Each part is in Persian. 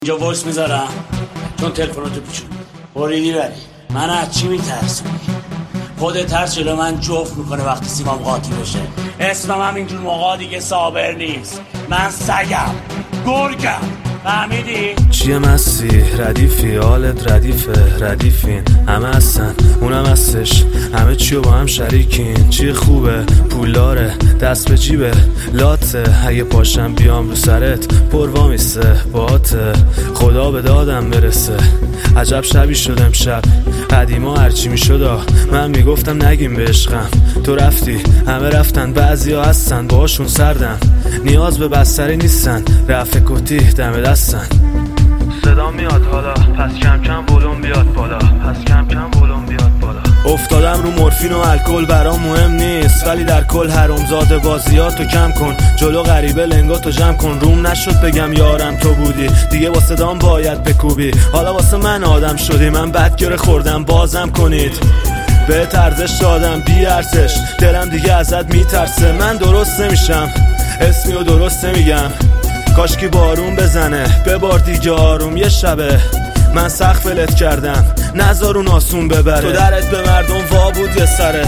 اینجا وایس میذارم چون تلفناتو پیچون بریدی بری. من از چی میترسونی؟ خودت ترس جلو من جفت میکنه وقتی سیمام قاطی بشه. اسمم هم اینجور موقع دیگه صابر نیست. من سگم، گرگم، فهمیدی؟ چیه مسیح ردیفی حالت ردیفه ردیفین همه هستن اونم هستش همه چیو با هم شریکین. چیه خوبه پولاره دست به جیبه لاته اگه پاشم بیام رو سرت پروا میسته باته خدا به دادم برسه. عجب شبی شد امشب قدیما هرچی میشد من میگفتم نگیم به عشقم. تو رفتی همه رفتن بعضی ها هستن باهاشون سردم نیاز به بستری نیستن رفع کتی دم دستن. صدا میاد حالا پس کم کم ولوم بیاد بالا پس کم کم ولوم بیاد بالا. افتادم رو مورفین و الکل برام مهم نیست ولی در کل حرامزاده بازیاتو کم کن جلو غریبه لنگاتو جمع کن. روم نشد بگم یارم تو بودی دیگه با صدام باید بکوبی. حالا واسه من آدم شدی من بدگره خوردم بازم کنید به ارزش دادم بی ارزش دلم دیگه ازت میترسه. من درست نمیشم اسمیو درست نمیگم کاشکی بارون بزنه ببار دیگه آروم یه شبه من سخت ولت کردم نذار اون آسون ببره. تو درت به مردم وا بود یه سره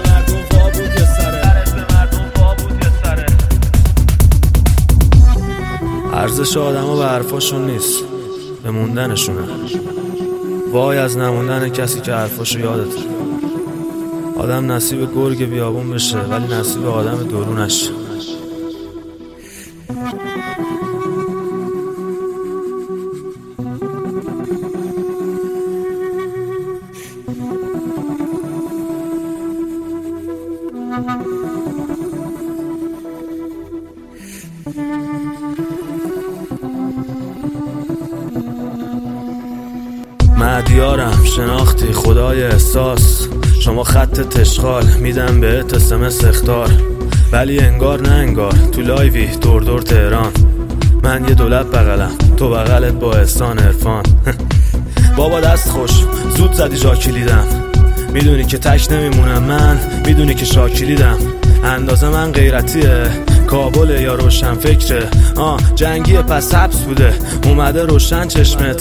ارزش آدم ها به حرفاشون نیست به موندنشونه. وای از نموندن کسی که حرفاشو یادته. آدم نصیب گرگ بیابون بشه ولی نصیب آدم درونش. مدیارم شناختی خدای احساس شما خط تشغال میدم بهت اسمس اختار ولی انگار نه انگار تو لایوی دور دور تهران. من یه دولت بغلم تو بغلت با احسان عرفان. بابا دست خوش زود زدی جا کلیدم میدونی که تک نمیمونم من میدونی که شاکلیدم. اندازه من غیرتیه کابل یا روشن فکره جنگیه پس حبس بوده اومده روشن چشمت.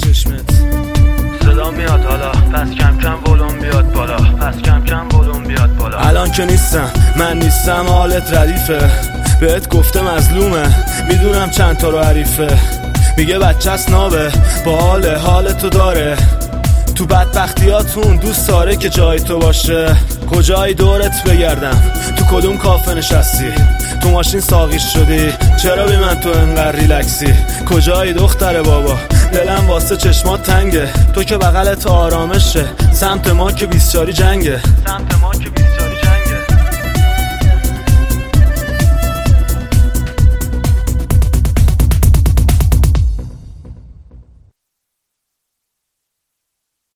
صدا میاد حالا پس کم کم ولوم بیاد بالا پس کم کم ولوم بیاد بالا. الان که نیستم من نیستم حالت ردیفه بهت گفته مظلومه میدونم چند تا رو حریفه میگه بچه‌ست نابه با حالتو داره تو بدبختیاتون دوست داره که جای تو باشه. کجایی دورت بگردم تو کدوم کافه نشستی تو ماشین ساقیش شدی چرا بی من تو انقدر ریلکسی. کجایی دختر بابا دلم واسه چشمات تنگه تو که بغلت آرامشه سمت ما که 24 جنگه.